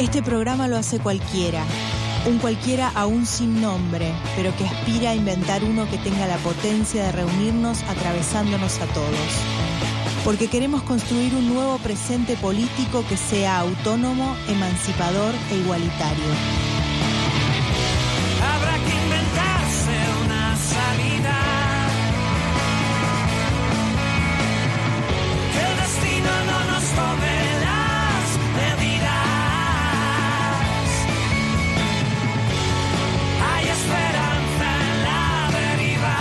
Este programa lo hace cualquiera, un cualquiera aún sin nombre, pero que aspira a inventar uno que tenga la potencia de reunirnos atravesándonos a todos. Porque queremos construir un nuevo presente político que sea autónomo, emancipador e igualitario. Habrá que inventarse una salida. Que el destino no nos tome las medidas. Hay esperanza en la deriva.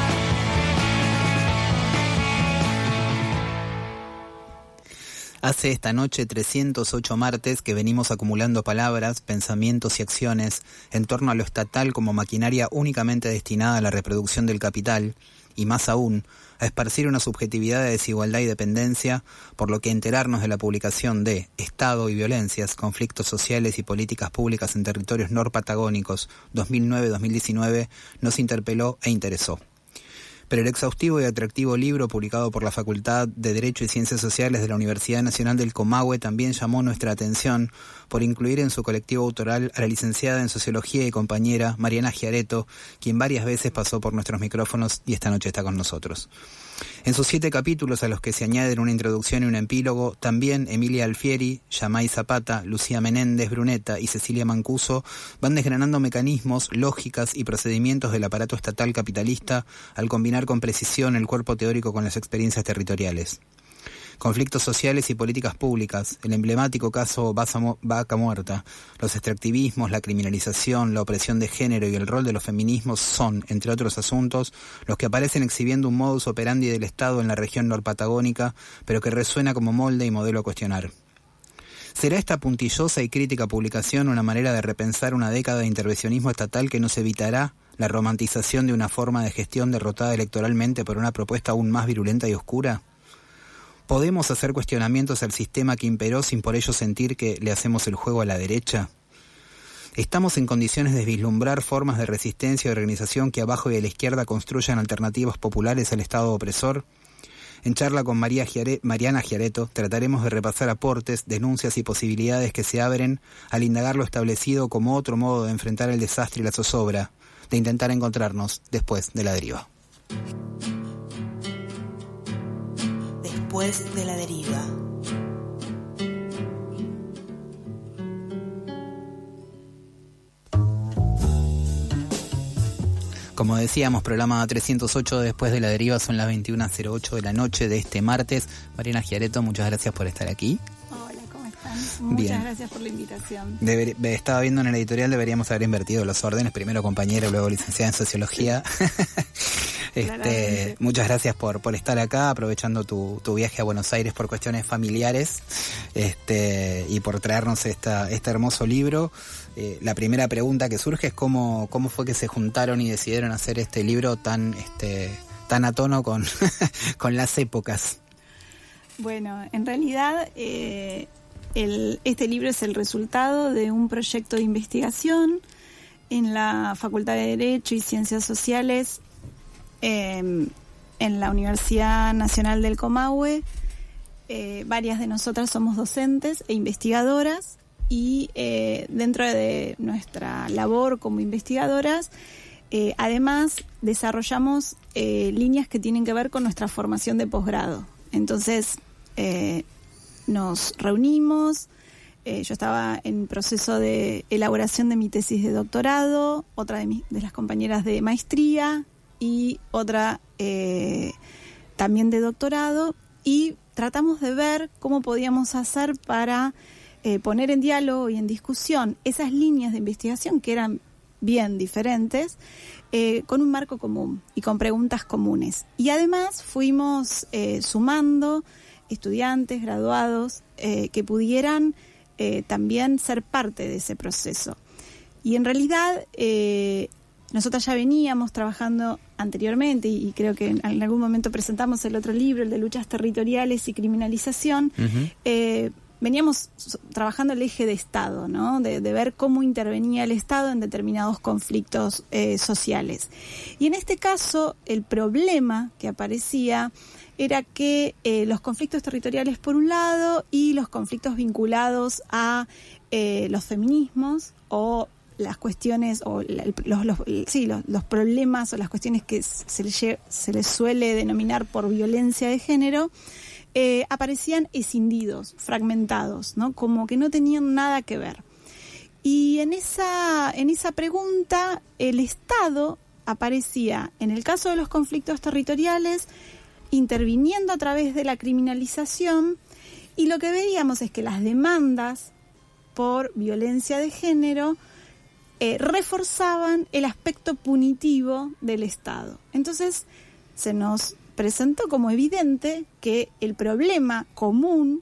Hace esta noche 308 martes que venimos acumulando palabras, pensamientos y acciones en torno a lo estatal como maquinaria únicamente destinada a la reproducción del capital, y más aún, a esparcir una subjetividad de desigualdad y dependencia, por lo que enterarnos de la publicación de Estado y Violencias, Conflictos Sociales y Políticas Públicas en Territorios Norpatagónicos 2009-2019 nos interpeló e interesó. Pero el exhaustivo y atractivo libro publicado por la Facultad de Derecho y Ciencias Sociales de la Universidad Nacional del Comahue también llamó nuestra atención por incluir en su colectivo autoral a la licenciada en Sociología y compañera Mariana Giareto, quien varias veces pasó por nuestros micrófonos y esta noche está con nosotros. En sus 7 capítulos, a los que se añaden una introducción y un epílogo, también Emilia Alfieri, Yamay Zapata, Lucía Menéndez Bruneta y Cecilia Mancuso van desgranando mecanismos, lógicas y procedimientos del aparato estatal capitalista al combinar con precisión el cuerpo teórico con las experiencias territoriales. Conflictos sociales y políticas públicas, el emblemático caso Vaca Muerta, los extractivismos, la criminalización, la opresión de género y el rol de los feminismos son, entre otros asuntos, los que aparecen exhibiendo un modus operandi del Estado en la región norpatagónica, pero que resuena como molde y modelo a cuestionar. ¿Será esta puntillosa y crítica publicación una manera de repensar una década de intervencionismo estatal que nos evitará la romantización de una forma de gestión derrotada electoralmente por una propuesta aún más virulenta y oscura? ¿Podemos hacer cuestionamientos al sistema que imperó sin por ello sentir que le hacemos el juego a la derecha? ¿Estamos en condiciones de vislumbrar formas de resistencia y organización que abajo y a la izquierda construyan alternativas populares al Estado opresor? En charla con Mariana Giareto trataremos de repasar aportes, denuncias y posibilidades que se abren al indagar lo establecido como otro modo de enfrentar el desastre y la zozobra, de intentar encontrarnos después de la deriva. Después de la deriva. Como decíamos, programa 308 después de la deriva, son las 21:08 de la noche de este martes. Mariana Giareto, muchas gracias por estar aquí. Hola, ¿cómo están? Muchas Bien. Gracias por la invitación. Estaba viendo en el editorial, deberíamos haber invertido los órdenes, primero compañera, luego licenciada en Sociología. Muchas gracias por estar acá, aprovechando tu viaje a Buenos Aires por cuestiones familiares, y por traernos este hermoso libro. La primera pregunta que surge es cómo fue que se juntaron y decidieron hacer este libro tan a tono con las épocas. Bueno, en realidad este libro es el resultado de un proyecto de investigación en la Facultad de Derecho y Ciencias Sociales en la Universidad Nacional del Comahue. Varias de nosotras somos docentes e investigadoras y dentro de nuestra labor como investigadoras, además desarrollamos líneas que tienen que ver con nuestra formación de posgrado. Entonces nos reunimos, yo estaba en proceso de elaboración de mi tesis de doctorado, otra de las compañeras de maestría y otra también de doctorado, y tratamos de ver cómo podíamos hacer para poner en diálogo y en discusión esas líneas de investigación que eran bien diferentes, con un marco común y con preguntas comunes. Y además fuimos sumando estudiantes, graduados, que pudieran también ser parte de ese proceso. Y en realidad nosotras ya veníamos trabajando anteriormente, y creo que en algún momento presentamos el otro libro, el de luchas territoriales y criminalización, veníamos trabajando el eje de Estado, ¿no? De ver cómo intervenía el Estado en determinados conflictos sociales. Y en este caso, el problema que aparecía era que los conflictos territoriales por un lado y los conflictos vinculados a los feminismos o las cuestiones o los problemas o las cuestiones que se les suele denominar por violencia de género, aparecían escindidos, fragmentados, ¿no? Como que no tenían nada que ver. Y en esa pregunta el Estado aparecía, en el caso de los conflictos territoriales, interviniendo a través de la criminalización, y lo que veíamos es que las demandas por violencia de género reforzaban el aspecto punitivo del Estado. Entonces se nos presentó como evidente que el problema común,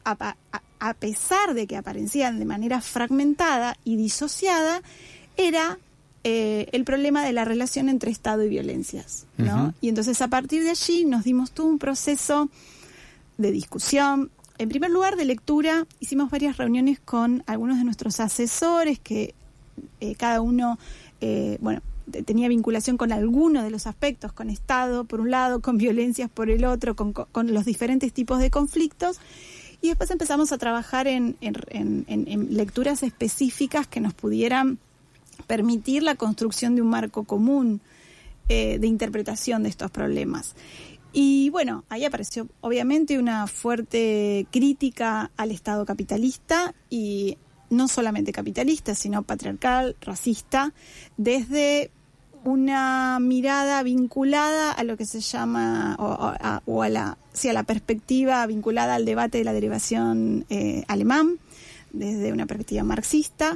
a pesar de que aparecían de manera fragmentada y disociada, era el problema de la relación entre Estado y violencias, ¿no? Uh-huh. Y entonces a partir de allí nos dimos todo un proceso de discusión. En primer lugar, de lectura. Hicimos varias reuniones con algunos de nuestros asesores que cada uno, tenía vinculación con alguno de los aspectos, con Estado por un lado, con violencias por el otro, con los diferentes tipos de conflictos. Y después empezamos a trabajar en lecturas específicas que nos pudieran permitir la construcción de un marco común de interpretación de estos problemas. Y bueno, ahí apareció obviamente una fuerte crítica al Estado capitalista, y no solamente capitalista, sino patriarcal, racista, desde una mirada vinculada a lo que se llama, a la perspectiva vinculada al debate de la derivación alemán, desde una perspectiva marxista.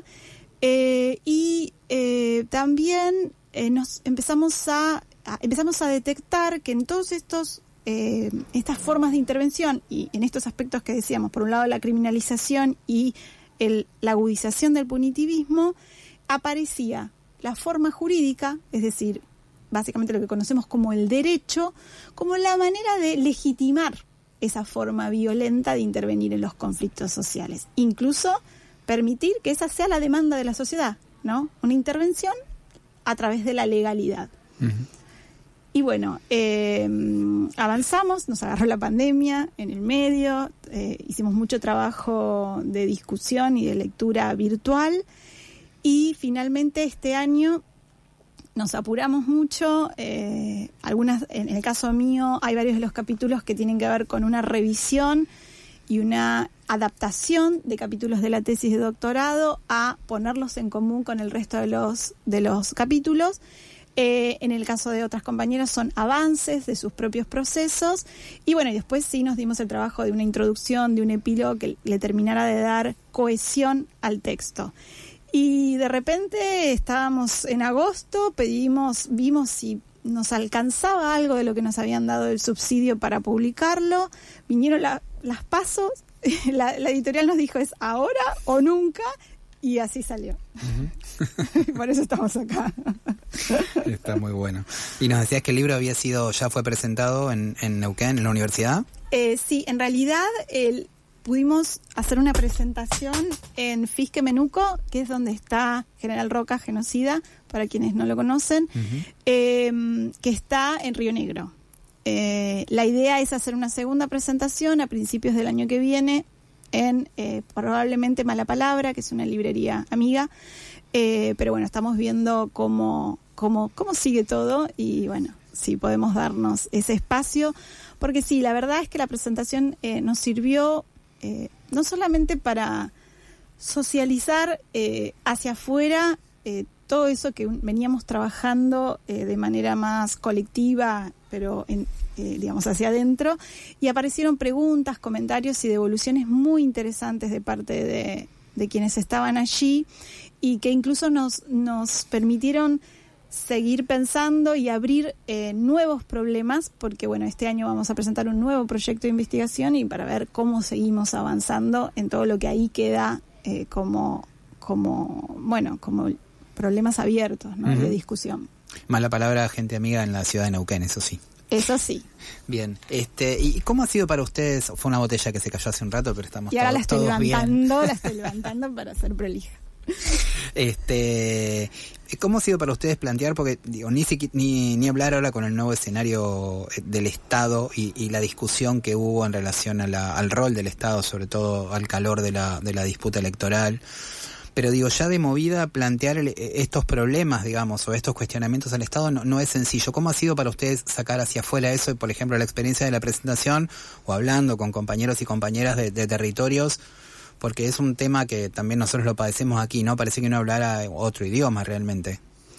También nos empezamos a detectar que en todos estas formas de intervención y en estos aspectos que decíamos, por un lado la criminalización y la agudización del punitivismo, aparecía la forma jurídica, es decir, básicamente lo que conocemos como el derecho, como la manera de legitimar esa forma violenta de intervenir en los conflictos sociales, incluso permitir que esa sea la demanda de la sociedad, ¿no? Una intervención a través de la legalidad. Uh-huh. Y bueno, avanzamos, nos agarró la pandemia en el medio, hicimos mucho trabajo de discusión y de lectura virtual, y finalmente este año nos apuramos mucho. En el caso mío hay varios de los capítulos que tienen que ver con una revisión y una adaptación de capítulos de la tesis de doctorado a ponerlos en común con el resto de los capítulos. En el caso de otras compañeras son avances de sus propios procesos, y bueno, y después sí nos dimos el trabajo de una introducción, de un epílogo que le terminara de dar cohesión al texto. Y de repente estábamos en agosto, vimos si nos alcanzaba algo de lo que nos habían dado el subsidio para publicarlo, vinieron las PASO, la editorial nos dijo es ahora o nunca, y así salió. Uh-huh. Por eso estamos acá. Está muy bueno. Y nos decías que el libro ya fue presentado en Neuquén, en la universidad. Sí, en realidad pudimos hacer una presentación en Fisque Menuco, que es donde está General Roca, genocida, para quienes no lo conocen, uh-huh. Que está en Río Negro. La idea es hacer una segunda presentación a principios del año que viene en probablemente Mala Palabra, que es una librería amiga, pero bueno, estamos viendo cómo sigue todo, y bueno, si podemos darnos ese espacio, porque sí, la verdad es que la presentación nos sirvió no solamente para socializar hacia afuera todo eso que veníamos trabajando de manera más colectiva, pero digamos hacia adentro, y aparecieron preguntas, comentarios y devoluciones muy interesantes de parte de quienes estaban allí, y que incluso nos permitieron seguir pensando y abrir nuevos problemas, porque bueno, este año vamos a presentar un nuevo proyecto de investigación, y para ver cómo seguimos avanzando en todo lo que ahí queda como problemas abiertos, ¿no? Uh-huh. De discusión. Mala Palabra, gente amiga en la ciudad de Neuquén, eso sí. Eso sí. Bien, ¿y cómo ha sido para ustedes? Fue una botella que se cayó hace un rato, pero estamos y ahora todos bien. La estoy levantando para ser prolija. ¿Cómo ha sido para ustedes plantear? Porque digo, ni hablar ahora con el nuevo escenario del Estado y la discusión que hubo en relación al rol del Estado, sobre todo al calor de la disputa electoral. Pero digo, ya de movida plantear estos problemas, digamos, o estos cuestionamientos al Estado no es sencillo. ¿Cómo ha sido para ustedes sacar hacia afuera eso, por ejemplo, la experiencia de la presentación o hablando con compañeros y compañeras de territorios? Porque es un tema que también nosotros lo padecemos aquí, ¿no? Parece que uno hablara otro idioma realmente.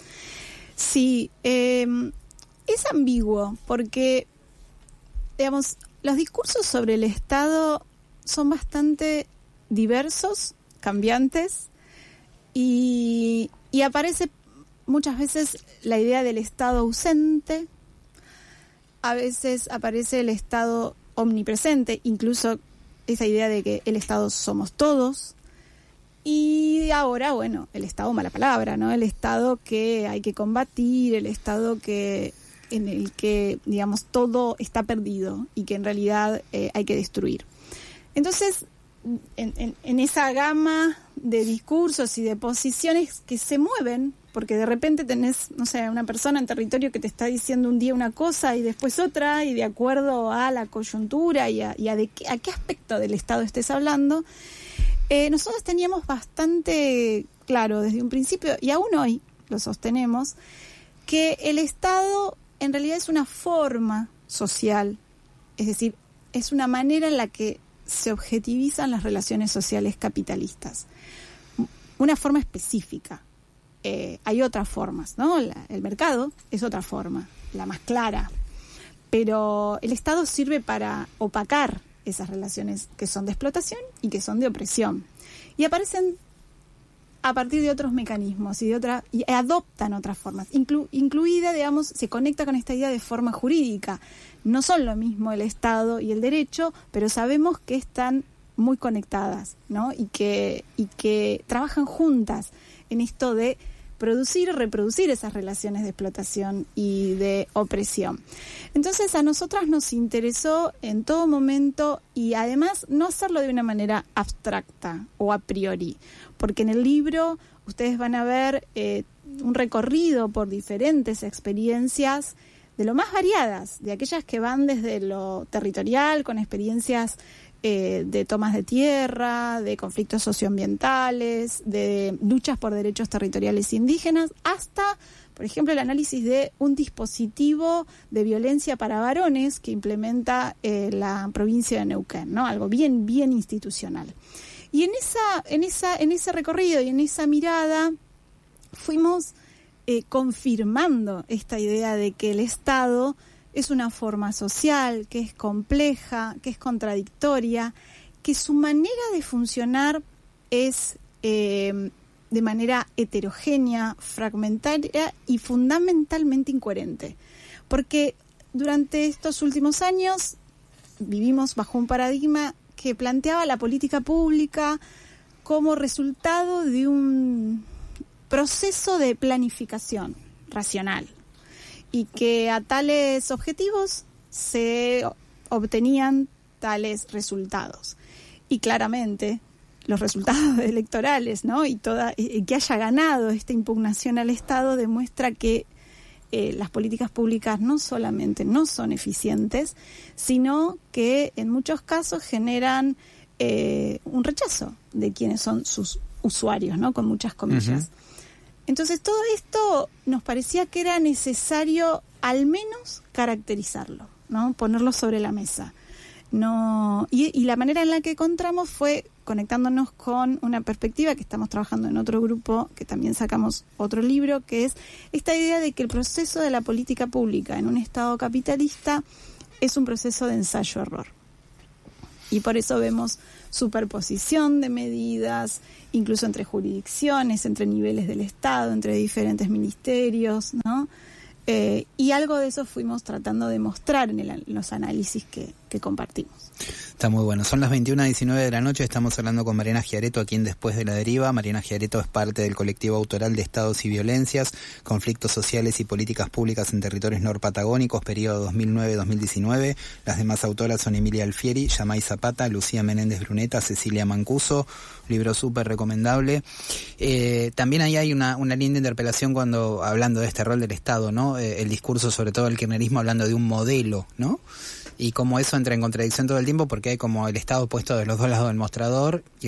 Sí, es ambiguo porque, digamos, los discursos sobre el Estado son bastante diversos, cambiantes, y aparece muchas veces la idea del Estado ausente, a veces aparece el Estado omnipresente, incluso esa idea de que el Estado somos todos, y ahora, bueno, el Estado, mala palabra, ¿no? El Estado que hay que combatir, el Estado en el que, digamos, todo está perdido y que en realidad hay que destruir. Entonces, en esa gama de discursos y de posiciones que se mueven, porque de repente tenés, no sé, una persona en territorio que te está diciendo un día una cosa y después otra, y de acuerdo a la coyuntura y a qué aspecto del Estado estés hablando, nosotros teníamos bastante claro desde un principio, y aún hoy lo sostenemos, que el Estado en realidad es una forma social, es decir, es una manera en la que se objetivizan las relaciones sociales capitalistas. Una forma específica. Hay otras formas, ¿no? El mercado es otra forma, la más clara. Pero el Estado sirve para opacar esas relaciones que son de explotación y que son de opresión. Y aparecen a partir de otros mecanismos y adoptan otras formas. Incluida, digamos, se conecta con esta idea de forma jurídica. No son lo mismo el Estado y el derecho, pero sabemos que están muy conectadas, ¿no? Y que trabajan juntas en esto de producir y reproducir esas relaciones de explotación y de opresión. Entonces a nosotras nos interesó en todo momento, y además no hacerlo de una manera abstracta o a priori, porque en el libro ustedes van a ver un recorrido por diferentes experiencias de lo más variadas, de aquellas que van desde lo territorial, con experiencias de tomas de tierra, de conflictos socioambientales, de luchas por derechos territoriales indígenas, hasta, por ejemplo, el análisis de un dispositivo de violencia para varones que implementa la provincia de Neuquén, ¿no? Algo bien, bien institucional. Y en ese recorrido y en esa mirada fuimos confirmando esta idea de que el Estado es una forma social, que es compleja, que es contradictoria, que su manera de funcionar es de manera heterogénea, fragmentaria y fundamentalmente incoherente. Porque durante estos últimos años vivimos bajo un paradigma que planteaba la política pública como resultado de un proceso de planificación racional, y que a tales objetivos se obtenían tales resultados. Y claramente los resultados electorales, ¿no? y que haya ganado esta impugnación al Estado demuestra que las políticas públicas no solamente no son eficientes, sino que en muchos casos generan un rechazo de quienes son sus usuarios, ¿no? Con muchas comillas. Uh-huh. Entonces todo esto nos parecía que era necesario al menos caracterizarlo, ¿no? Ponerlo sobre la mesa. Y la manera en la que encontramos fue conectándonos con una perspectiva que estamos trabajando en otro grupo, que también sacamos otro libro, que es esta idea de que el proceso de la política pública en un Estado capitalista es un proceso de ensayo-error. Y por eso vemos superposición de medidas, incluso entre jurisdicciones, entre niveles del Estado, entre diferentes ministerios, ¿no? Y algo de eso fuimos tratando de mostrar en los análisis que que compartimos. Está muy bueno. Son las 21:19 de la noche. Estamos hablando con Mariana Schiaretto aquí en Después de la Deriva. Mariana Schiaretto es parte del colectivo autoral de Estados y Violencias, Conflictos Sociales y Políticas Públicas en Territorios Norpatagónicos, periodo 2009-2019. Las demás autoras son Emilia Alfieri, Yamay Zapata, Lucía Menéndez Bruneta, Cecilia Mancuso. Libro súper recomendable. También ahí hay una linda interpelación cuando, hablando de este rol del Estado, ¿no? El discurso, sobre todo el kirchnerismo, hablando de un modelo, ¿no? Y como eso entra en contradicción todo el tiempo porque hay como el Estado puesto de los dos lados del mostrador y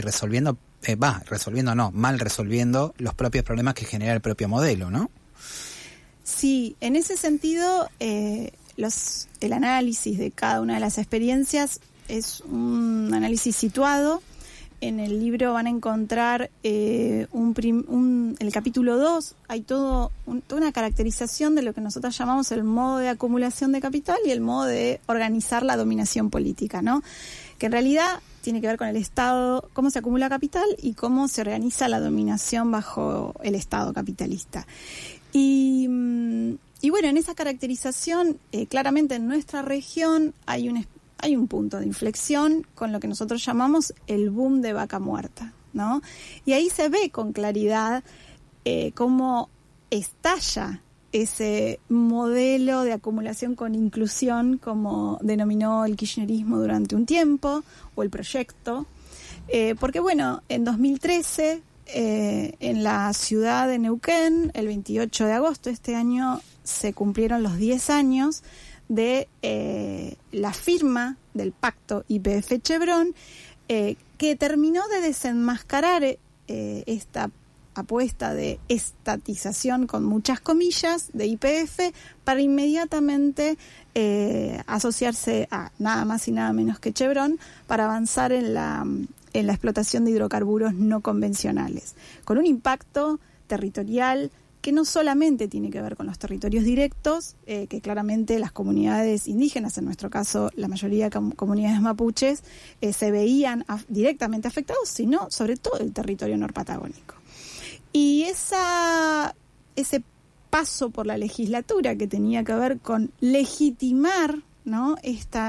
mal resolviendo los propios problemas que genera el propio modelo, ¿no? Sí, en ese sentido, el análisis de cada una de las experiencias es un análisis situado. En el libro van a encontrar el capítulo 2, hay toda una caracterización de lo que nosotros llamamos el modo de acumulación de capital y el modo de organizar la dominación política, ¿no? Que en realidad tiene que ver con el Estado, cómo se acumula capital y cómo se organiza la dominación bajo el Estado capitalista. Y bueno, en esa caracterización, claramente en nuestra región hay un punto de inflexión con lo que nosotros llamamos el boom de vaca muerta, ¿no? Y ahí se ve con claridad cómo estalla ese modelo de acumulación con inclusión, como denominó el kirchnerismo durante un tiempo, o el proyecto. Porque bueno, en 2013, en la ciudad de Neuquén, el 28 de agosto de este año, se cumplieron los 10 años de la firma del pacto YPF-Chevron, que terminó de desenmascarar esta apuesta de estatización, con muchas comillas, de YPF, para inmediatamente asociarse a nada más y nada menos que Chevron para avanzar en la explotación de hidrocarburos no convencionales, con un impacto territorial que no solamente tiene que ver con los territorios directos, que claramente las comunidades indígenas, en nuestro caso la mayoría comunidades mapuches, se veían directamente afectados, sino sobre todo el territorio norpatagónico. Y ese paso por la legislatura, que tenía que ver con legitimar, ¿no?, esta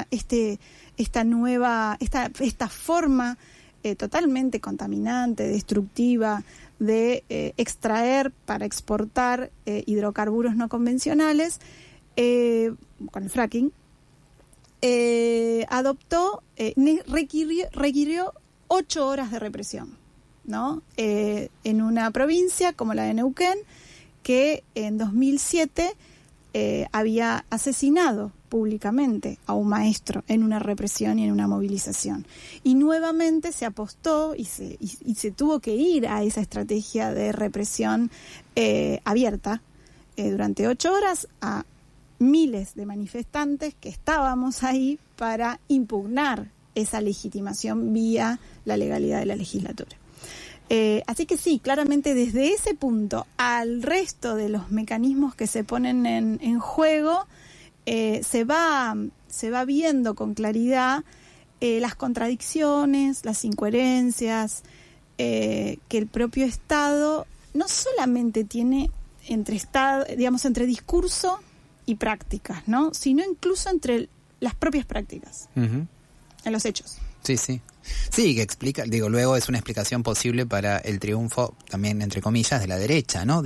forma totalmente contaminante, destructiva, de extraer para exportar hidrocarburos no convencionales, con el fracking, requirió 8 horas de represión, ¿no? En una provincia como la de Neuquén, que en 2007 había asesinado públicamente a un maestro en una represión y en una movilización. Y nuevamente se apostó y se tuvo que ir a esa estrategia de represión abierta durante 8 horas a miles de manifestantes que estábamos ahí para impugnar esa legitimación vía la legalidad de la legislatura. Así que sí, claramente desde ese punto al resto de los mecanismos que se ponen en juego, se va viendo con claridad las contradicciones, las incoherencias que el propio Estado no solamente tiene entre discurso y prácticas, ¿no?, sino incluso entre las propias prácticas, en los hechos. Sí, sí. Sí, que explica, luego es una explicación posible para el triunfo, también entre comillas, de la derecha, ¿no?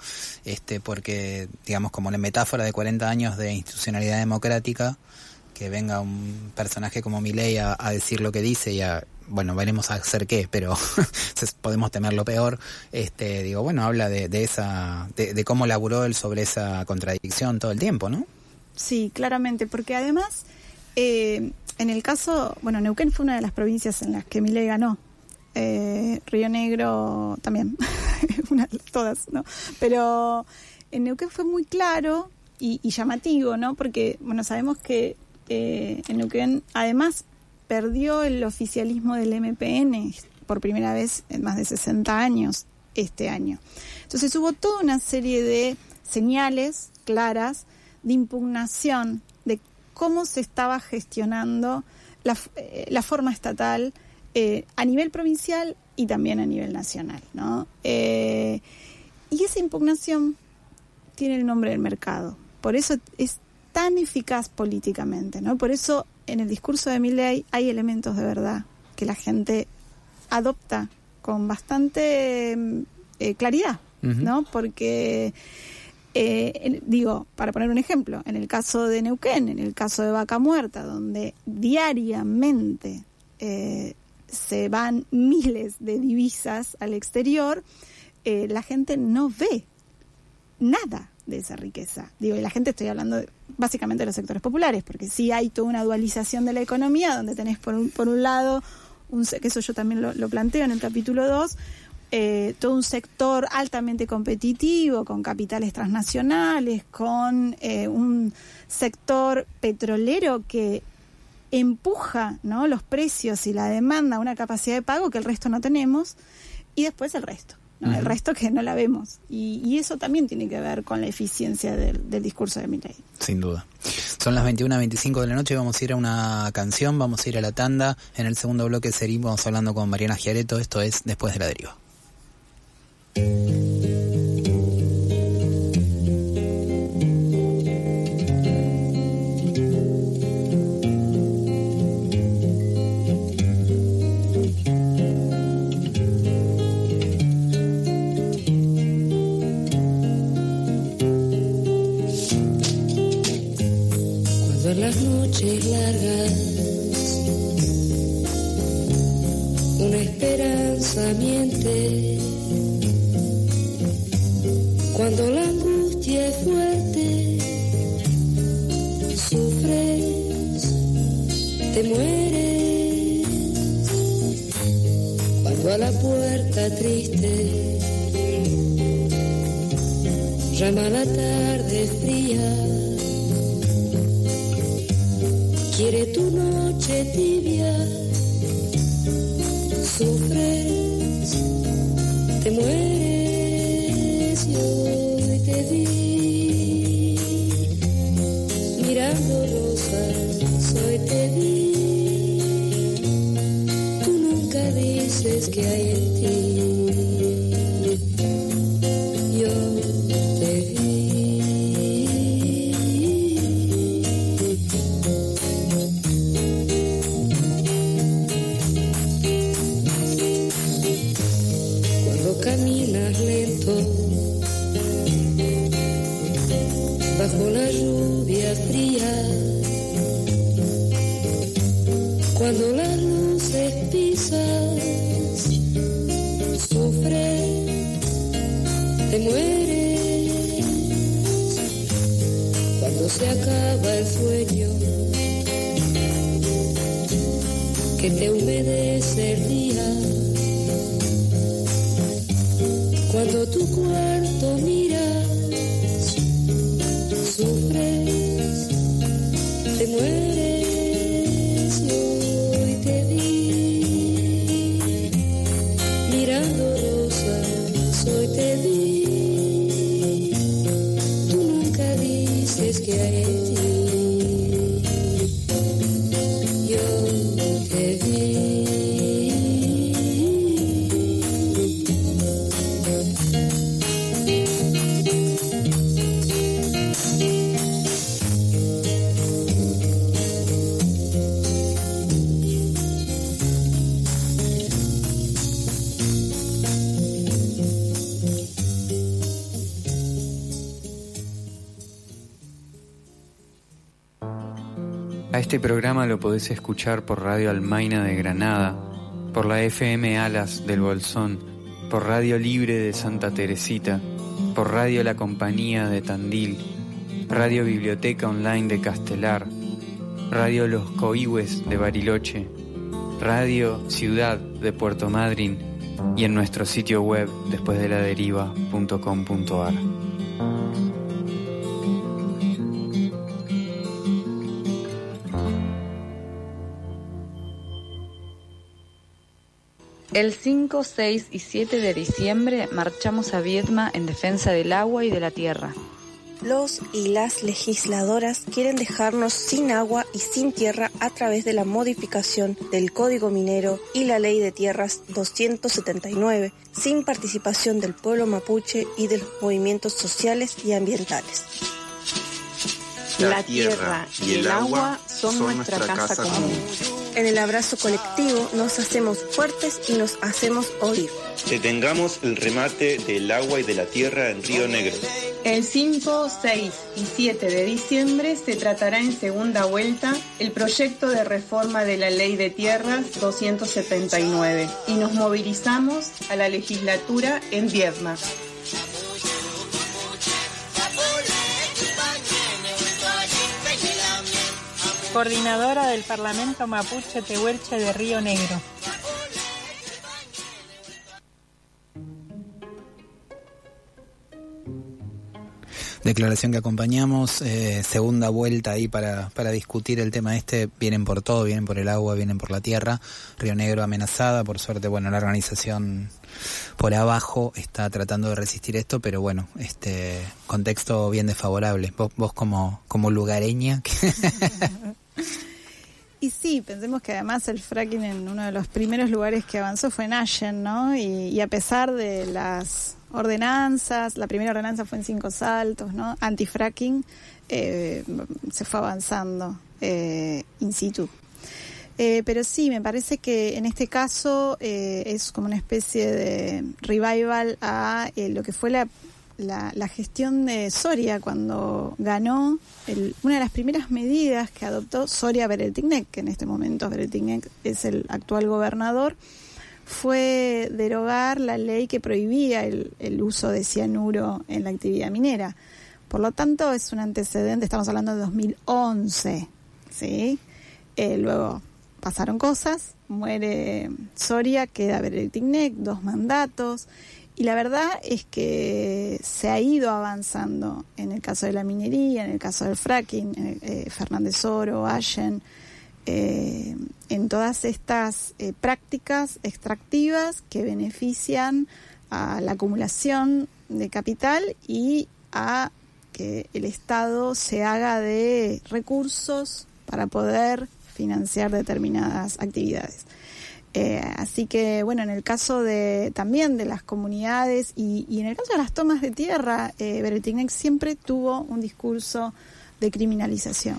Porque, digamos, como la metáfora de 40 años de institucionalidad democrática, que venga un personaje como Milei a decir lo que dice y veremos a hacer qué, pero podemos temer lo peor. Habla de cómo laburó él sobre esa contradicción todo el tiempo, ¿no? Sí, claramente, porque además, en el caso, Neuquén fue una de las provincias en las que Milei ganó. Río Negro también, todas, ¿no? Pero en Neuquén fue muy claro y llamativo, ¿no? Porque, sabemos que en Neuquén además perdió el oficialismo del MPN por primera vez en más de 60 años este año. Entonces hubo toda una serie de señales claras de impugnación de cómo se estaba gestionando la forma estatal a nivel provincial y también a nivel nacional, ¿no? Y esa impugnación tiene el nombre del mercado. Por eso es tan eficaz políticamente, ¿no? Por eso en el discurso de Milei hay elementos de verdad que la gente adopta con bastante claridad, ¿no? Porque, para poner un ejemplo, en el caso de Neuquén, en el caso de Vaca Muerta, donde diariamente se van miles de divisas al exterior, la gente no ve nada de esa riqueza. Y la gente, estoy hablando básicamente de los sectores populares, porque sí hay toda una dualización de la economía, donde tenés por un lado, que eso yo también lo planteo en el capítulo 2, todo un sector altamente competitivo, con capitales transnacionales, con un sector petrolero que empuja, ¿no?, los precios y la demanda a una capacidad de pago que el resto no tenemos, y después el resto. ¿no? El resto que no la vemos. Y eso también tiene que ver con la eficiencia del discurso de Milei. Sin duda. Son las 21:25 de la noche, vamos a ir a una canción, vamos a ir a la tanda. En el segundo bloque seguimos hablando con Mariana Schiaretto, esto es Después de la Deriva. Las noches largas, una esperanza miente, cuando la angustia es fuerte, sufres, te mueres, cuando a la puerta triste llama la tarde fría, quiere tu noche tibia, sufres, te mueres, y hoy te vi, mirando rosas, hoy te vi, tú nunca dices que hay en ti, yo te vi. Caminas lento bajo la lluvia fría, cuando las luces pisas, sufres, te mueres, cuando se acaba el sueño que te humedece el día, cuando tu cuarto miras, sufres, te mueres, y hoy te vi, mirando rosas, hoy te vi, tú nunca dices que hay en ti, yo te vi. A este programa lo podés escuchar por Radio Almaina de Granada, por la FM Alas del Bolsón, por Radio Libre de Santa Teresita, por Radio La Compañía de Tandil, Radio Biblioteca Online de Castelar, Radio Los Coihues de Bariloche, Radio Ciudad de Puerto Madryn y en nuestro sitio web despuesdeladeriva.com.ar. El 5, 6 y 7 de diciembre marchamos a Viedma en defensa del agua y de la tierra. Los y las legisladoras quieren dejarnos sin agua y sin tierra a través de la modificación del Código Minero y la Ley de Tierras 279, sin participación del pueblo mapuche y de los movimientos sociales y ambientales. La tierra y el agua son nuestra casa común. En el abrazo colectivo nos hacemos fuertes y nos hacemos oír. Detengamos el remate del agua y de la tierra en Río Negro. El 5, 6 y 7 de diciembre se tratará en segunda vuelta el proyecto de reforma de la Ley de Tierras 279 y nos movilizamos a la legislatura en Viedma. Coordinadora del Parlamento Mapuche Tehuelche de Río Negro. Declaración que acompañamos, segunda vuelta ahí para discutir el tema este. Vienen por todo, vienen por el agua, vienen por la tierra. Río Negro amenazada, por suerte, bueno, la organización por abajo está tratando de resistir esto, pero bueno, contexto bien desfavorable. Vos como lugareña. Y sí, pensemos que además el fracking en uno de los primeros lugares que avanzó fue en Allen, ¿no? Y a pesar de las ordenanzas, la primera ordenanza fue en 5 Saltos, ¿no? Anti-fracking, se fue avanzando in situ. Pero sí, me parece que en este caso es como una especie de revival a lo que fue la gestión de Soria cuando ganó. Una de las primeras medidas que adoptó Soria Berettignac, que en este momento Berettignac es el actual gobernador, fue derogar la ley que prohibía el uso de cianuro en la actividad minera. Por lo tanto, es un antecedente, estamos hablando de 2011, ¿sí? Luego pasaron cosas, muere Soria, queda Berettignac, 2 mandatos, y la verdad es que se ha ido avanzando en el caso de la minería, en el caso del fracking, Fernández Oro, Allen, en todas estas prácticas extractivas que benefician a la acumulación de capital y a que el Estado se haga de recursos para poder financiar determinadas actividades. Así que, bueno, en el caso también de las comunidades y en el caso de las tomas de tierra, Berettignac siempre tuvo un discurso de criminalización,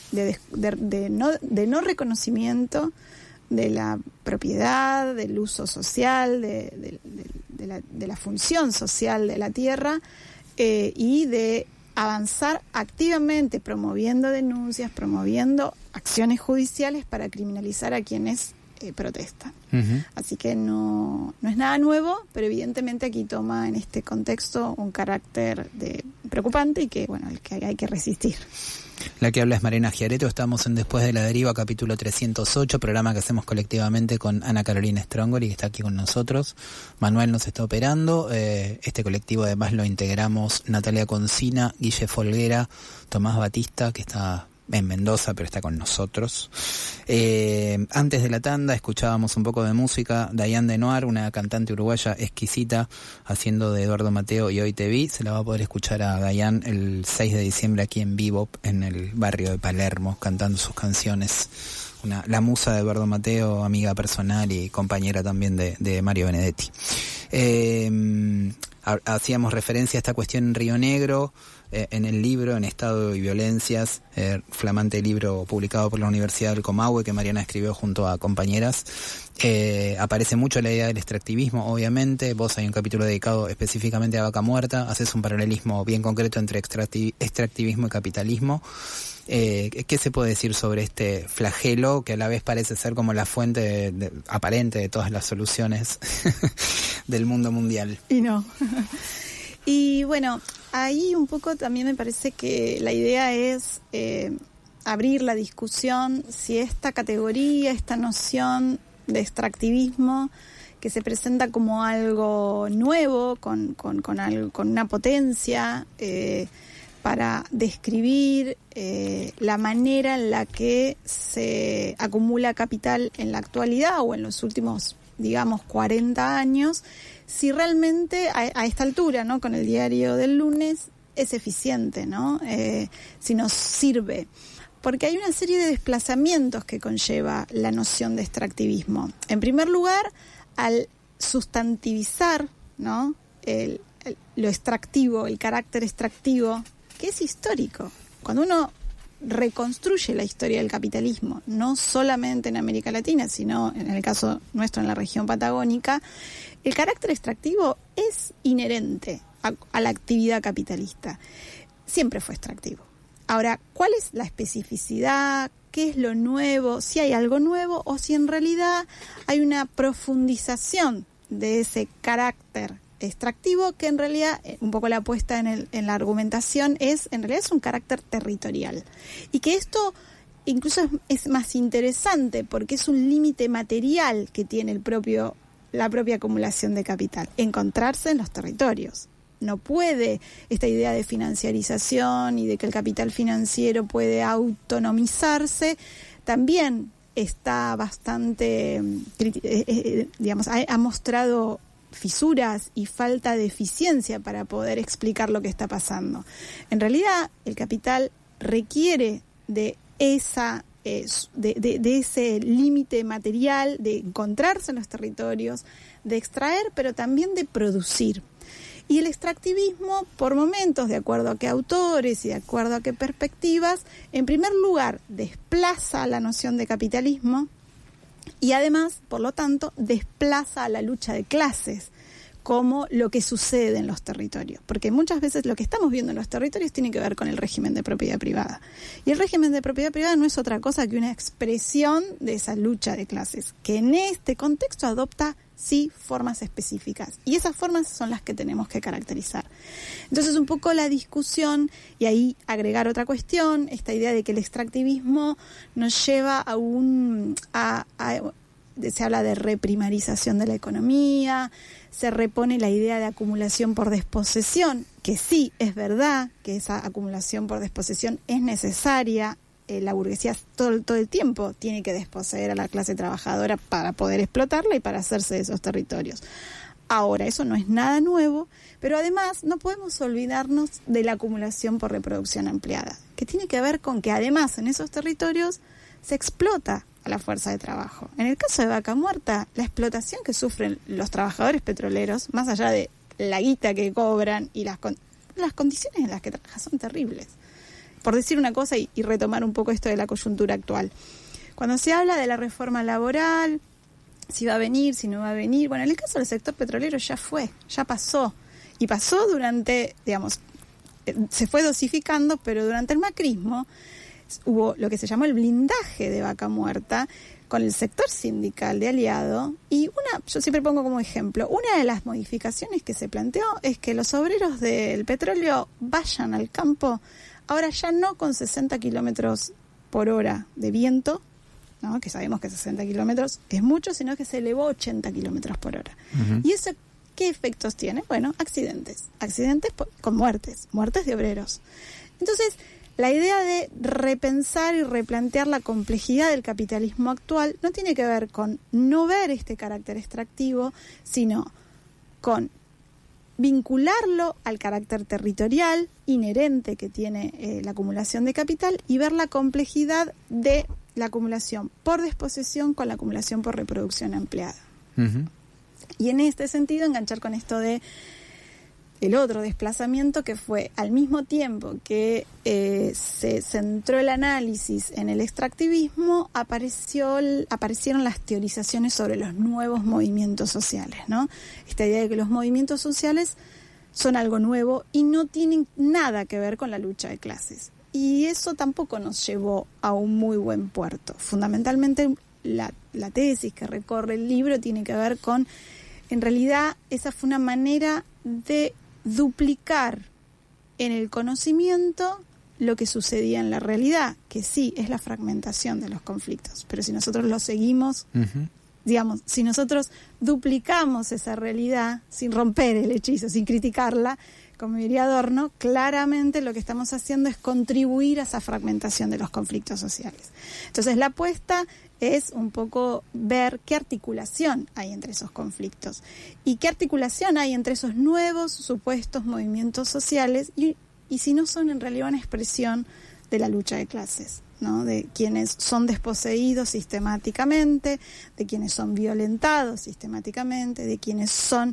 de no reconocimiento de la propiedad, del uso social, de la función social de la tierra, y de avanzar activamente promoviendo denuncias, promoviendo acciones judiciales para criminalizar a quienes protestan. Uh-huh. Así que no es nada nuevo, pero evidentemente aquí toma en este contexto un carácter preocupante y que, bueno, el que hay que resistir. La que habla es Mariana Giareto. Estamos en Después de la Deriva, capítulo 308, programa que hacemos colectivamente con Ana Carolina Strongoli, que está aquí con nosotros. Manuel nos está operando. Este colectivo además lo integramos Natalia Concina, Guille Folguera, Tomás Batista, que está en Mendoza, pero está con nosotros. Antes de la tanda escuchábamos un poco de música. Diane Denoir, una cantante uruguaya exquisita, haciendo de Eduardo Mateo y Hoy Te Vi. Se la va a poder escuchar a Diane el 6 de diciembre aquí en Bebop, en el barrio de Palermo, cantando sus canciones. La musa de Eduardo Mateo, amiga personal y compañera también de Mario Benedetti. Hacíamos referencia a esta cuestión en Río Negro, en el libro En Estado y Violencias, flamante libro publicado por la Universidad del Comahue que Mariana escribió junto a compañeras. Aparece mucho la idea del extractivismo, obviamente. Vos hay un capítulo dedicado específicamente a Vaca Muerta, haces un paralelismo bien concreto entre extractivismo y capitalismo. ¿Qué se puede decir sobre este flagelo que a la vez parece ser como la fuente aparente de todas las soluciones del mundo mundial? Y no. Y bueno, ahí un poco también me parece que la idea es abrir la discusión si esta categoría, esta noción de extractivismo que se presenta como algo nuevo, con una potencia para describir la manera en la que se acumula capital en la actualidad o en los últimos, digamos, 40 años, si realmente a esta altura, ¿no?, con el diario del lunes, es eficiente, ¿no? Si nos sirve. Porque hay una serie de desplazamientos que conlleva la noción de extractivismo. En primer lugar, al sustantivizar, ¿no?, lo extractivo, el carácter extractivo, que es histórico. Cuando uno reconstruye la historia del capitalismo, no solamente en América Latina, sino en el caso nuestro en la región patagónica, el carácter extractivo es inherente a la actividad capitalista. Siempre fue extractivo. Ahora, ¿cuál es la especificidad? ¿Qué es lo nuevo? Si hay algo nuevo o si en realidad hay una profundización de ese carácter extractivo, que en realidad, un poco la apuesta en la argumentación en realidad es un carácter territorial. Y que esto incluso es más interesante porque es un límite material que tiene la propia acumulación de capital, encontrarse en los territorios. No puede esta idea de financiarización y de que el capital financiero puede autonomizarse, también está bastante, ha mostrado fisuras y falta de eficiencia para poder explicar lo que está pasando. En realidad, el capital requiere de ese límite material, de encontrarse en los territorios, de extraer, pero también de producir. Y el extractivismo, por momentos, de acuerdo a qué autores y de acuerdo a qué perspectivas, en primer lugar, desplaza la noción de capitalismo y además, por lo tanto, desplaza a la lucha de clases como lo que sucede en los territorios. Porque muchas veces lo que estamos viendo en los territorios tiene que ver con el régimen de propiedad privada. Y el régimen de propiedad privada no es otra cosa que una expresión de esa lucha de clases, que en este contexto adopta sí formas específicas, y esas formas son las que tenemos que caracterizar. Entonces, un poco la discusión, y ahí agregar otra cuestión, esta idea de que el extractivismo nos lleva se habla de reprimarización de la economía, se repone la idea de acumulación por desposesión, que sí, es verdad que esa acumulación por desposesión es necesaria. La burguesía todo el tiempo tiene que desposeer a la clase trabajadora para poder explotarla y para hacerse de esos territorios. Ahora, eso no es nada nuevo, pero además no podemos olvidarnos de la acumulación por reproducción ampliada, que tiene que ver con que además en esos territorios se explota a la fuerza de trabajo. En el caso de Vaca Muerta, la explotación que sufren los trabajadores petroleros, más allá de la guita que cobran y las condiciones en las que trabajan, son terribles. Por decir una cosa y retomar un poco esto de la coyuntura actual. Cuando se habla de la reforma laboral, si va a venir, si no va a venir, bueno, en el caso del sector petrolero ya pasó. Y pasó durante, se fue dosificando, pero durante el macrismo hubo lo que se llamó el blindaje de Vaca Muerta con el sector sindical de aliado, y yo siempre pongo como ejemplo, una de las modificaciones que se planteó es que los obreros del petróleo vayan al campo, ahora ya no con 60 kilómetros por hora de viento, ¿no? Que sabemos que 60 kilómetros es mucho, sino que se elevó 80 kilómetros por hora. Uh-huh. ¿Y eso qué efectos tiene? Bueno, accidentes con muertes de obreros. Entonces, la idea de repensar y replantear la complejidad del capitalismo actual no tiene que ver con no ver este carácter extractivo, sino con vincularlo al carácter territorial inherente que tiene la acumulación de capital y ver la complejidad de la acumulación por desposesión con la acumulación por reproducción ampliada. Uh-huh. Y en este sentido enganchar con esto de el otro desplazamiento, que fue al mismo tiempo que se centró el análisis en el extractivismo, aparecieron las teorizaciones sobre los nuevos movimientos sociales, ¿no? Esta idea de que los movimientos sociales son algo nuevo y no tienen nada que ver con la lucha de clases. Y eso tampoco nos llevó a un muy buen puerto. Fundamentalmente la tesis que recorre el libro tiene que ver con, en realidad, esa fue una manera de duplicar en el conocimiento lo que sucedía en la realidad, que sí es la fragmentación de los conflictos, pero si nosotros lo seguimos, uh-huh, si nosotros duplicamos esa realidad sin romper el hechizo, sin criticarla, como diría Adorno, claramente lo que estamos haciendo es contribuir a esa fragmentación de los conflictos sociales. Entonces la apuesta es un poco ver qué articulación hay entre esos conflictos y qué articulación hay entre esos nuevos supuestos movimientos sociales y si no son en realidad una expresión de la lucha de clases, ¿no? De quienes son desposeídos sistemáticamente, de quienes son violentados sistemáticamente, de quienes son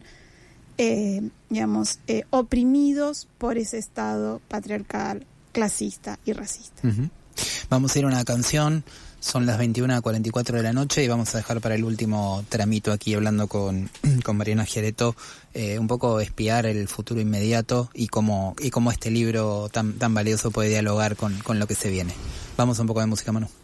oprimidos por ese Estado patriarcal, clasista y racista. Uh-huh. Vamos a ir a una canción, son las 21:44 de la noche y vamos a dejar para el último tramito aquí hablando con Mariana Giaretto, un poco espiar el futuro inmediato y cómo este libro tan valioso puede dialogar con lo que se viene. Vamos a un poco de música, Manu.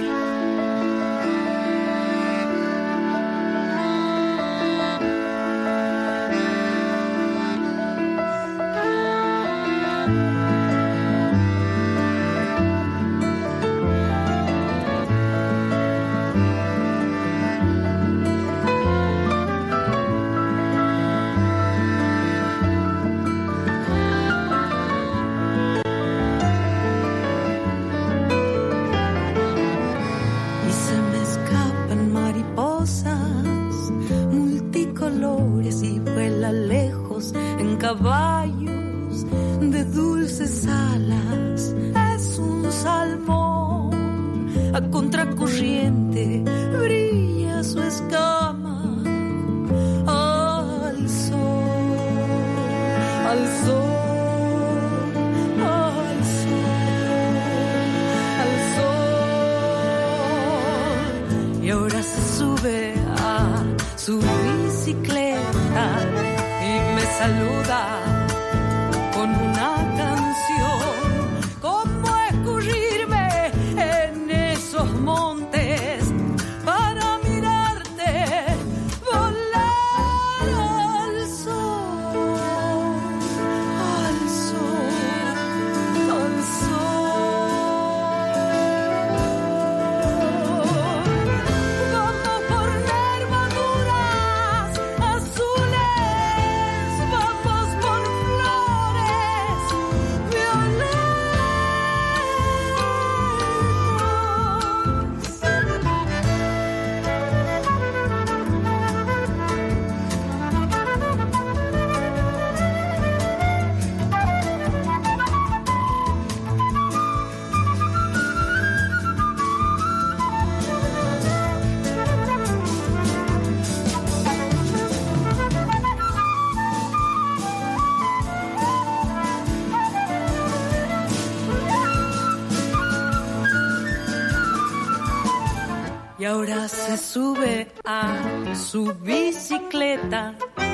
Ahora se sube a su bicicleta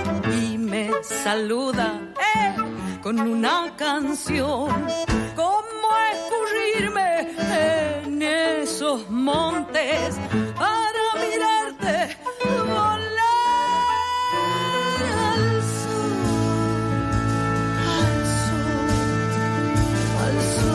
y me saluda con una canción. ¿Cómo escurrirme en esos montes para mirarte volar al sol, al sol, al sol?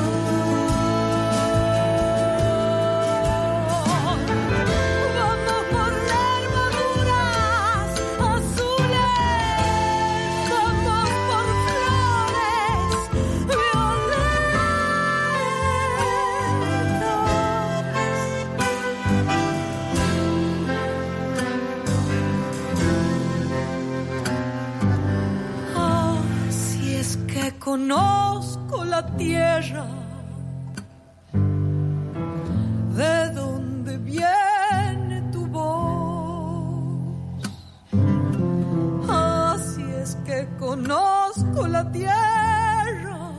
Conozco la tierra de donde viene tu voz. Así es que conozco la tierra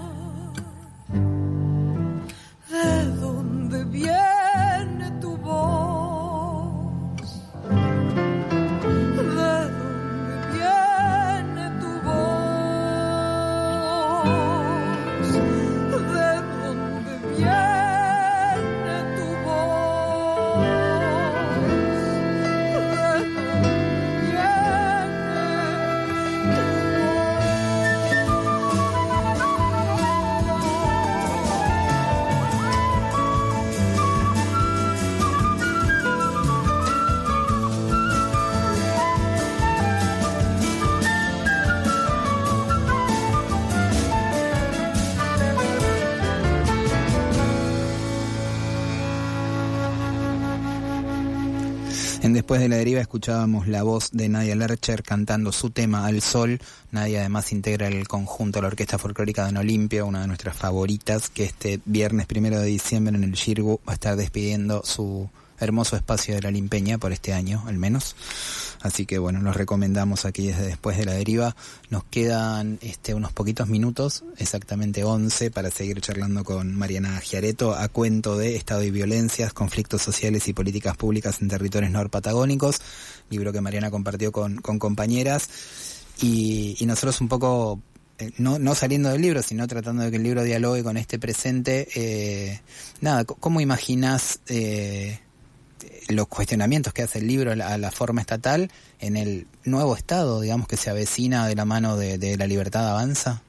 de donde viene tu voz. De donde viene tu voz. Después de la deriva escuchábamos la voz de Nadia Lercher cantando su tema Al Sol. Nadia además integra el conjunto de la Orquesta Folclórica Don Olimpia, una de nuestras favoritas, que este viernes 1 de diciembre en el Xirgu va a estar despidiendo su hermoso espacio de La Limpeña por este año, al menos. Así que bueno, los recomendamos aquí desde Después de la Deriva. Nos quedan unos poquitos minutos, exactamente 11, para seguir charlando con Mariana Giareto a cuento de Estado y Violencias, Conflictos Sociales y Políticas Públicas en Territorios Norpatagónicos, libro que Mariana compartió con compañeras. Y nosotros un poco, no saliendo del libro, sino tratando de que el libro dialogue con este presente, ¿cómo imaginás los cuestionamientos que hace el libro a la forma estatal en el nuevo Estado, digamos, que se avecina de la mano de La Libertad Avanza?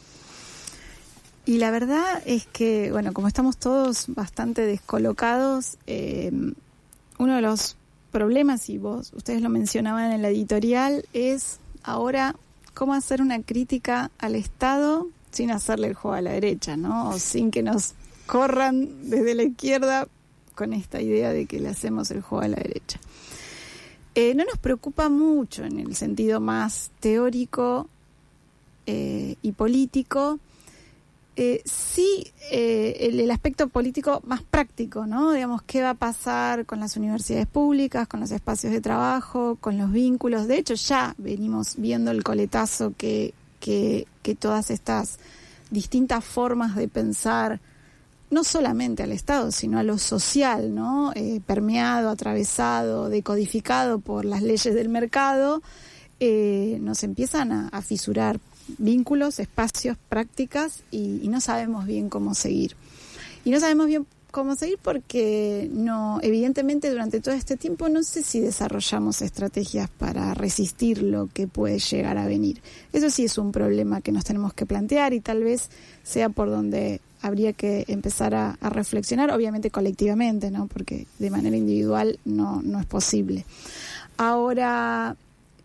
Y la verdad es que, bueno, como estamos todos bastante descolocados, uno de los problemas, y ustedes lo mencionaban en la editorial, es ahora cómo hacer una crítica al Estado sin hacerle el juego a la derecha, ¿no? O sin que nos corran desde la izquierda con esta idea de que le hacemos el juego a la derecha. No nos preocupa mucho en el sentido más teórico y político, sí el aspecto político más práctico, ¿no? Digamos, ¿qué va a pasar con las universidades públicas, con los espacios de trabajo, con los vínculos? De hecho, ya venimos viendo el coletazo que todas estas distintas formas de pensar, no solamente al Estado, sino a lo social, ¿no? Permeado, atravesado, decodificado por las leyes del mercado, nos empiezan a fisurar vínculos, espacios, prácticas, y no sabemos bien cómo seguir. Y no sabemos bien cómo seguir porque evidentemente durante todo este tiempo no sé si desarrollamos estrategias para resistir lo que puede llegar a venir. Eso sí es un problema que nos tenemos que plantear y tal vez sea por donde habría que empezar a reflexionar, obviamente colectivamente, ¿no? Porque de manera individual no es posible. Ahora,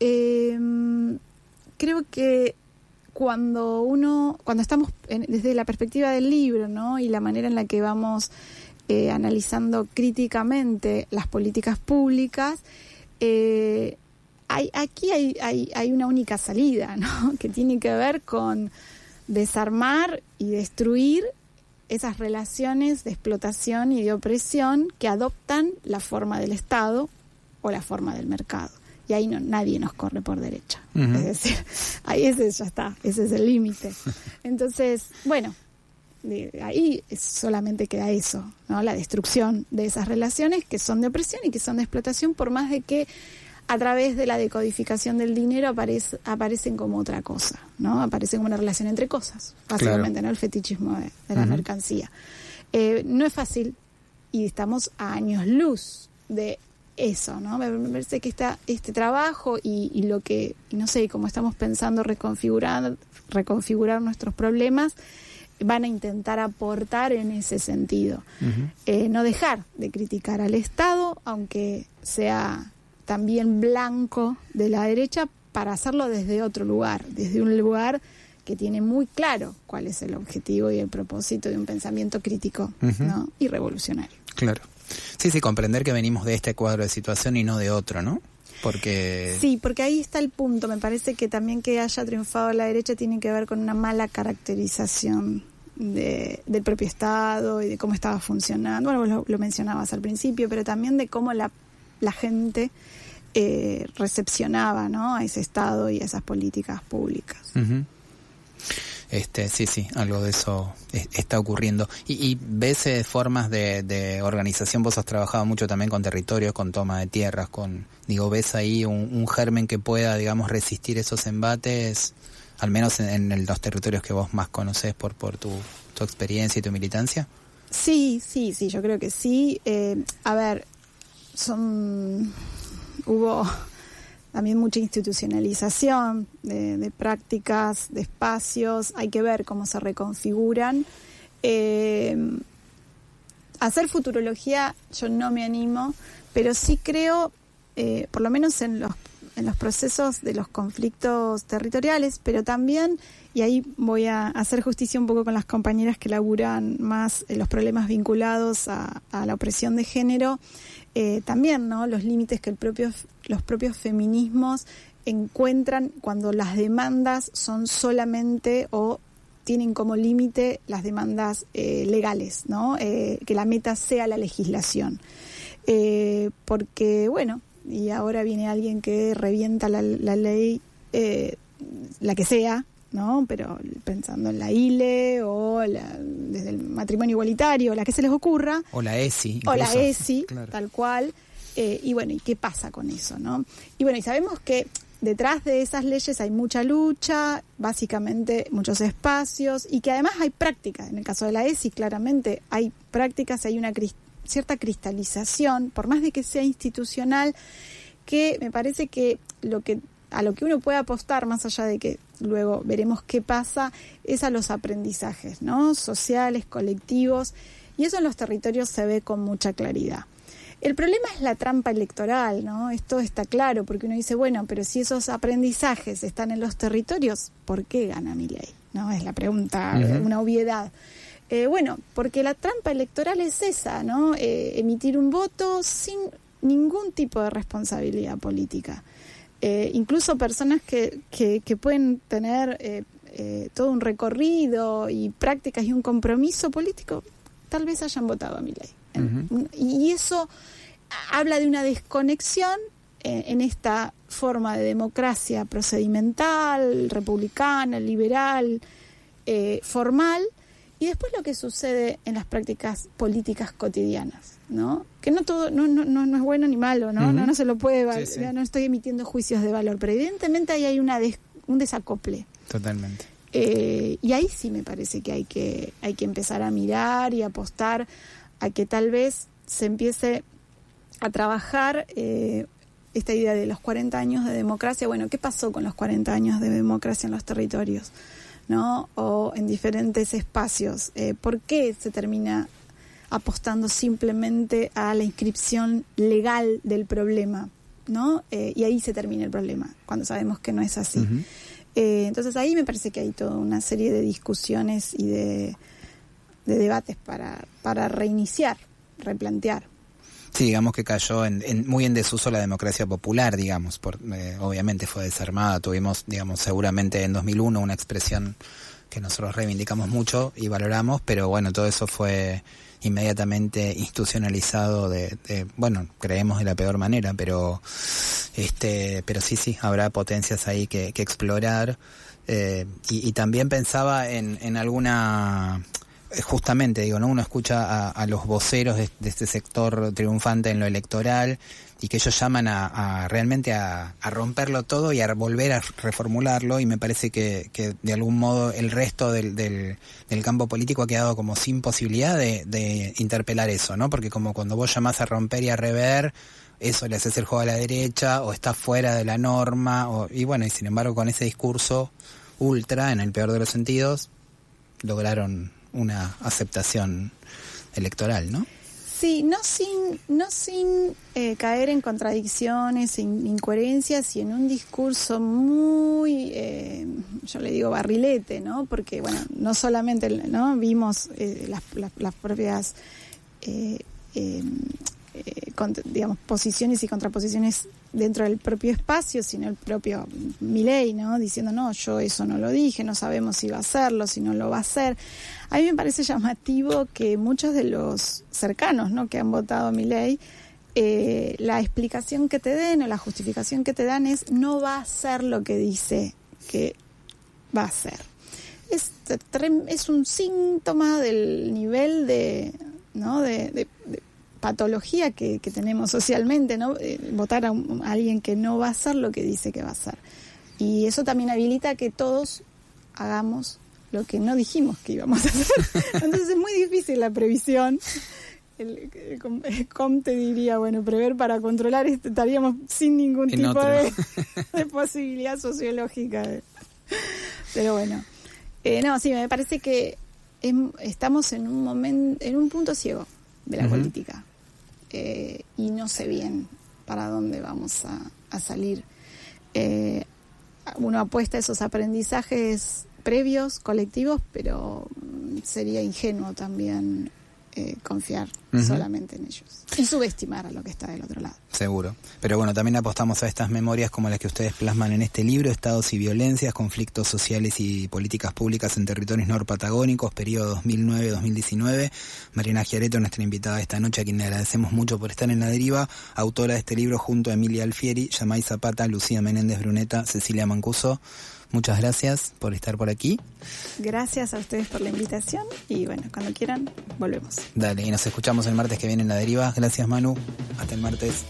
creo que cuando estamos desde la perspectiva del libro, ¿no? Y la manera en la que vamos analizando críticamente las políticas públicas, aquí hay una única salida, ¿no? Que tiene que ver con desarmar y destruir esas relaciones de explotación y de opresión que adoptan la forma del Estado o la forma del mercado. Y ahí nadie nos corre por derecha. Uh-huh. Es decir, ahí ya está, ese es el límite. Entonces, bueno, ahí solamente queda eso, ¿no? La destrucción de esas relaciones que son de opresión y que son de explotación, por más de que a través de la decodificación del dinero aparecen como otra cosa, ¿no? Aparecen como una relación entre cosas, básicamente, claro, ¿no? El fetichismo de la mercancía. No es fácil y estamos a años luz de eso, ¿no? Me parece que este trabajo y lo que, no sé, como estamos pensando reconfigurar nuestros problemas, van a intentar aportar en ese sentido. Uh-huh. No dejar de criticar al Estado, aunque sea también blanco de la derecha, para hacerlo desde otro lugar, desde un lugar que tiene muy claro cuál es el objetivo y el propósito de un pensamiento crítico, uh-huh, ¿no? Y revolucionario. Claro. Sí, comprender que venimos de este cuadro de situación y no de otro, ¿no? Sí, porque ahí está el punto. Me parece que también que haya triunfado la derecha tiene que ver con una mala caracterización del propio Estado y de cómo estaba funcionando. Bueno, vos lo mencionabas al principio, pero también de cómo la gente recepcionaba, ¿no? A ese Estado y a esas políticas públicas. Uh-huh. Sí, algo de eso está ocurriendo. ¿Y ves formas de organización? Vos has trabajado mucho también con territorios, con toma de tierras, ¿ves ahí un germen que pueda, digamos, resistir esos embates, al menos en los territorios que vos más conocés por tu experiencia y tu militancia? Sí, yo creo que sí. A ver, hubo también mucha institucionalización de prácticas, de espacios. Hay que ver cómo se reconfiguran. Hacer futurología yo no me animo, pero sí creo, por lo menos en los procesos de los conflictos territoriales, pero también, y ahí voy a hacer justicia un poco con las compañeras que laburan más los problemas vinculados a la opresión de género, también, ¿no? Los límites que los propios feminismos encuentran cuando las demandas son solamente o tienen como límite las demandas legales, ¿no? Que la meta sea la legislación. Porque, bueno, y ahora viene alguien que revienta la ley, la que sea, ¿no? Pero pensando en la ILE o desde el matrimonio igualitario, la que se les ocurra. O la ESI. Incluso. O la ESI, claro. Tal cual. Y bueno, ¿y qué pasa con eso, no? Y bueno, y sabemos que detrás de esas leyes hay mucha lucha, básicamente muchos espacios, y que además hay prácticas. En el caso de la ESI, claramente hay prácticas, hay una cierta cristalización, por más de que sea institucional, que me parece que a lo que uno puede apostar, más allá de que luego veremos qué pasa, es a los aprendizajes, ¿no? Sociales, colectivos, y eso en los territorios se ve con mucha claridad. El problema es la trampa electoral, ¿no? Esto está claro, porque uno dice, bueno, pero si esos aprendizajes están en los territorios, ¿por qué gana Milei? ¿No? Es la pregunta, una obviedad. Bueno, porque la trampa electoral es esa, ¿no? Emitir un voto sin ningún tipo de responsabilidad política. Incluso personas que pueden tener todo un recorrido y prácticas y un compromiso político, tal vez hayan votado a Milei. Y eso habla de una desconexión en esta forma de democracia procedimental, republicana, liberal, formal, y después lo que sucede en las prácticas políticas cotidianas, ¿no? Que no todo no es bueno ni malo, ¿no? No se lo puede, sí. No estoy emitiendo juicios de valor, pero evidentemente ahí hay un desacople. Totalmente. Y ahí sí me parece que hay que empezar a mirar y apostar a que tal vez se empiece a trabajar esta idea de los 40 años de democracia. Bueno, ¿qué pasó con los 40 años de democracia en los territorios, ¿no? O en diferentes espacios. ¿Por qué se termina apostando simplemente a la inscripción legal del problema, ¿no? Y ahí se termina el problema, cuando sabemos que no es así. Entonces ahí me parece que hay toda una serie de discusiones y de debates para reiniciar, replantear. Sí, digamos que cayó muy en desuso la democracia popular, digamos. Obviamente fue desarmada. Tuvimos, digamos, seguramente en 2001 una expresión que nosotros reivindicamos mucho y valoramos, pero bueno, todo eso fue inmediatamente institucionalizado bueno, creemos de la peor manera, pero sí, habrá potencias ahí que explorar. Y también pensaba en alguna... Justamente, digo, ¿no? Uno escucha a los voceros de este sector triunfante en lo electoral y que ellos llaman realmente a romperlo todo y a volver a reformularlo, y me parece que de algún modo el resto del campo político ha quedado como sin posibilidad de interpelar eso, ¿no? Porque como cuando vos llamás a romper y a rever, eso le haces el juego a la derecha o está fuera de la norma, y bueno, y sin embargo con ese discurso ultra, en el peor de los sentidos, lograron una aceptación electoral, ¿no? Sí, no sin caer en contradicciones, en incoherencias y en un discurso muy, yo le digo barrilete, ¿no? Porque, bueno, no solamente, ¿no? Vimos las propias, digamos, posiciones y contraposiciones dentro del propio espacio, sino el propio Milei, ¿no? Diciendo, no, yo eso no lo dije, no sabemos si va a hacerlo, si no lo va a hacer. A mí me parece llamativo que muchos de los cercanos, ¿no?, que han votado a Milei, la explicación que te den o la justificación que te dan es no va a hacer lo que dice que va a hacer. Es un síntoma del nivel de patología que tenemos socialmente, ¿no? Votar a alguien que no va a hacer lo que dice que va a hacer. Y eso también habilita que todos hagamos lo que no dijimos que íbamos a hacer. Entonces es muy difícil la previsión. El Comte diría, bueno, prever para controlar, estaríamos sin ningún tipo de posibilidad sociológica. Pero bueno. No, sí, me parece que estamos en un momento, en un punto ciego de la política. Y no sé bien para dónde vamos a salir. Uno apuesta a esos aprendizajes previos, colectivos, pero sería ingenuo también confiar solamente en ellos y subestimar a lo que está del otro lado. Seguro. Pero bueno, también apostamos a estas memorias como las que ustedes plasman en este libro, Estados y Violencias, Conflictos Sociales y Políticas Públicas en Territorios Norpatagónicos, periodo 2009-2019. Mariana Schiaretto, nuestra invitada esta noche, a quien le agradecemos mucho por estar en La Deriva, autora de este libro junto a Emilia Alfieri, Yamay Zapata, Lucía Menéndez Bruneta, Cecilia Mancuso. Muchas gracias por estar por aquí. Gracias a ustedes por la invitación y bueno, cuando quieran, volvemos. Dale, y nos escuchamos el martes que viene en La Deriva. Gracias, Manu. Hasta el martes.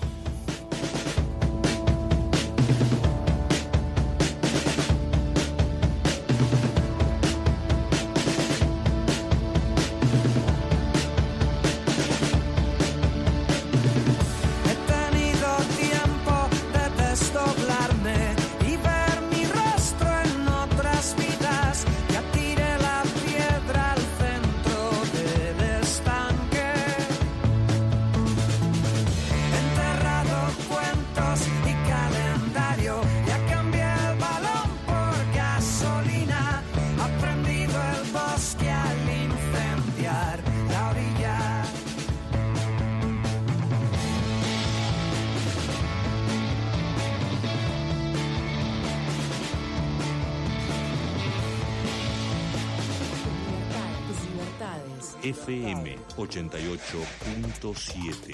FM 88.7.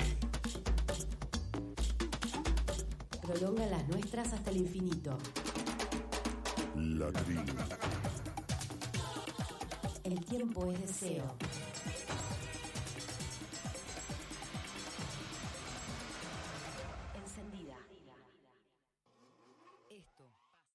Prolonga las nuestras hasta el infinito. La Deriva. El tiempo es deseo.